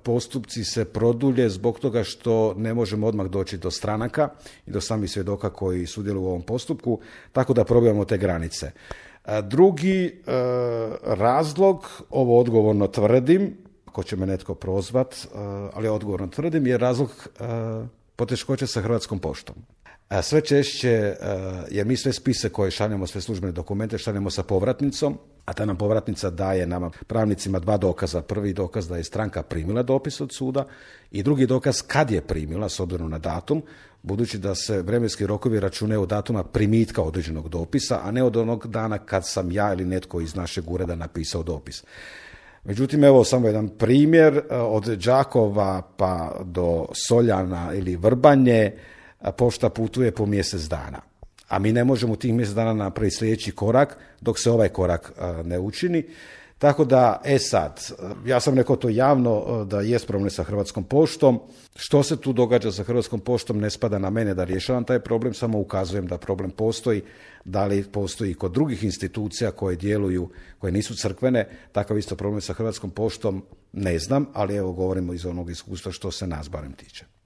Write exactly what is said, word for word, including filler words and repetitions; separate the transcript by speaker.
Speaker 1: postupci se produlje zbog toga što ne možemo odmah doći do stranaka i do samih svjedoka koji sudjeluju u ovom postupku, tako da probijamo te granice. Drugi razlog, ovo odgovorno tvrdim, ako će me netko prozvat, ali odgovorno tvrdim, je razlog poteškoće sa Hrvatskom poštom. Sve češće, jer mi sve spise koje šaljemo, sve službene dokumente šaljemo sa povratnicom, a ta nam povratnica daje nama pravnicima dva dokaza. Prvi dokaz da je stranka primila dopis od suda i drugi dokaz kad je primila, s obzirom na datum, budući da se vremenski rokovi računaju od datuma primitka određenog dopisa, a ne od onog dana kad sam ja ili netko iz našeg ureda napisao dopis. Međutim, evo samo jedan primjer, od Đakova pa do Soljana ili Vrbanje pošta putuje po mjesec dana. A mi ne možemo u tih mjesec dana napraviti sljedeći korak dok se ovaj korak ne učini. Tako da, e sad, ja sam rekao to javno da jest problem sa Hrvatskom poštom. Što se tu događa sa Hrvatskom poštom ne spada na mene da rješavam taj problem, samo ukazujem da problem postoji. Da li postoji i kod drugih institucija koje djeluju, koje nisu crkvene, takav isto problem sa Hrvatskom poštom ne znam, ali evo govorimo iz onog iskustva što se nas barem tiče.